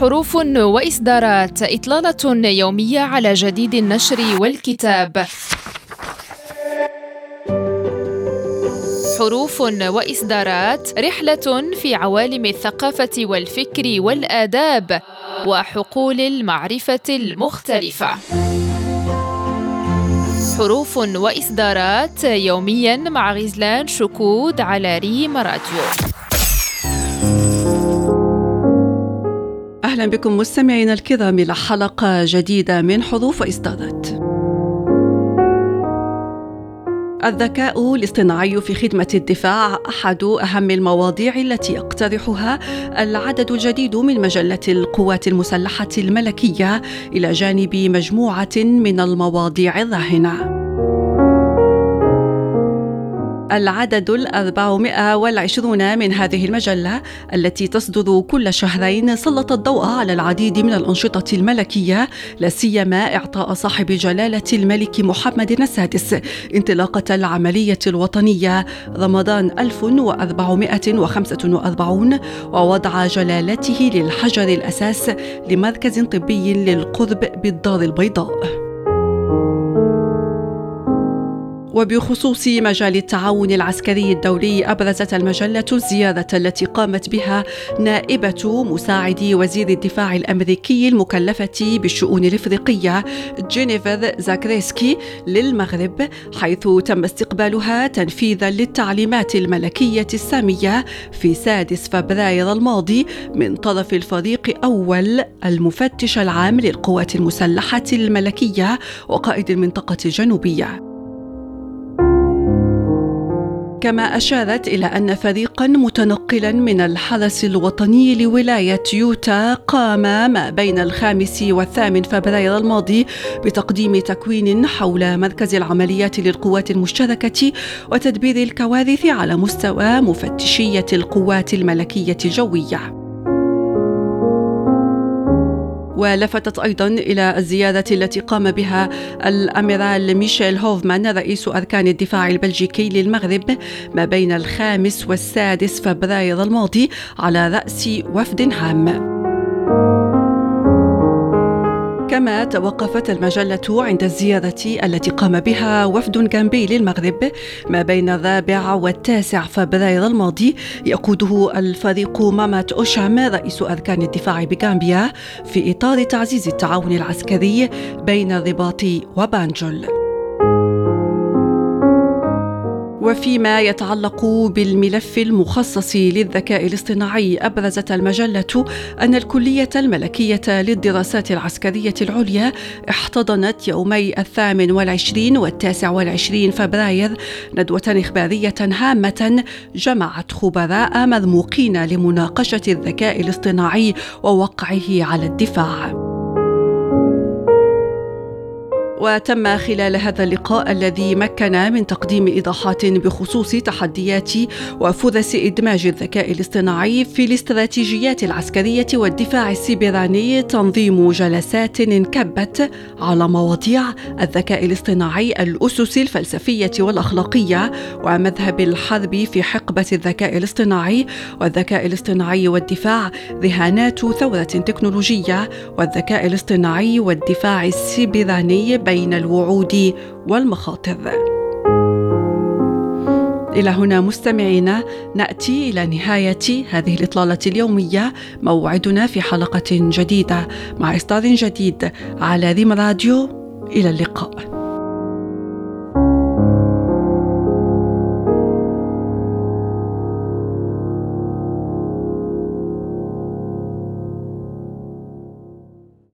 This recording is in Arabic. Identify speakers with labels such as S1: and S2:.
S1: حروف وإصدارات، إطلالة يومية على جديد النشر والكتاب. حروف وإصدارات، رحلة في عوالم الثقافة والفكر والآداب وحقول المعرفة المختلفة. حروف وإصدارات يومياً مع غزلان شكود على ريم راديو.
S2: أهلا بكم مستمعينا الكرام إلى حلقة جديدة من حروف وإصدارات. الذكاء الاصطناعي في خدمة الدفاع أحد أهم المواضيع التي يقترحها العدد الجديد من مجلة القوات المسلحة الملكية إلى جانب مجموعة من المواضيع الراهنة. العدد 420 من هذه المجلة التي تصدر كل شهرين سلط الضوء على العديد من الأنشطة الملكية، لا سيما إعطاء صاحب جلالة الملك محمد السادس انطلاقة العملية الوطنية رمضان 1445 ووضع جلالته للحجر الأساس لمركز طبي للقرب بالدار البيضاء. وبخصوص مجال التعاون العسكري الدولي، أبرزت المجلة الزيارة التي قامت بها نائبة مساعد وزير الدفاع الأمريكي المكلفة بالشؤون الإفريقية جينيفر زاكريسكي للمغرب، حيث تم استقبالها تنفيذا للتعليمات الملكية السامية في 6 فبراير الماضي من طرف الفريق أول المفتش العام للقوات المسلحة الملكية وقائد المنطقة الجنوبية. كما أشارت إلى أن فريقاً متنقلاً من الحرس الوطني لولاية يوتا قام ما بين 5 و8 فبراير الماضي بتقديم تكوين حول مركز العمليات للقوات المشتركة وتدبير الكوارث على مستوى مفتشية القوات الملكية الجوية. ولفتت أيضاً إلى الزيارة التي قام بها الأميرال ميشيل هوفمان رئيس أركان الدفاع البلجيكي للمغرب ما بين 5 و6 فبراير الماضي على رأس وفد هام. كما توقفت المجلة عند الزيارة التي قام بها وفد غامبي للمغرب ما بين 4 و9 فبراير الماضي يقوده الفريق مامات أوشام رئيس أركان الدفاع بغامبيا في إطار تعزيز التعاون العسكري بين الرباط وبانجول. وفيما يتعلق بالملف المخصص للذكاء الاصطناعي، أبرزت المجلة أن الكلية الملكية للدراسات العسكرية العليا احتضنت يومي 28 و29 فبراير ندوة إخبارية هامة جمعت خبراء مرموقين لمناقشة الذكاء الاصطناعي ووقعه على الدفاع. وتم خلال هذا اللقاء الذي مكن من تقديم إيضاحات بخصوص تحديات وفرص إدماج الذكاء الاصطناعي في الاستراتيجيات العسكرية والدفاع السيبراني تنظيم جلسات انكبت على مواضيع الذكاء الاصطناعي، الأسس الفلسفية والأخلاقية ومذهب الحرب في حقبة الذكاء الاصطناعي، والذكاء الاصطناعي والدفاع، رهانات ثورة تكنولوجية، والذكاء الاصطناعي والدفاع السيبراني بين الوعود والمخاطر. إلى هنا مستمعينا نأتي إلى نهاية هذه الإطلالة اليومية. موعدنا في حلقة جديدة مع إصدار جديد على ريم راديو. إلى اللقاء.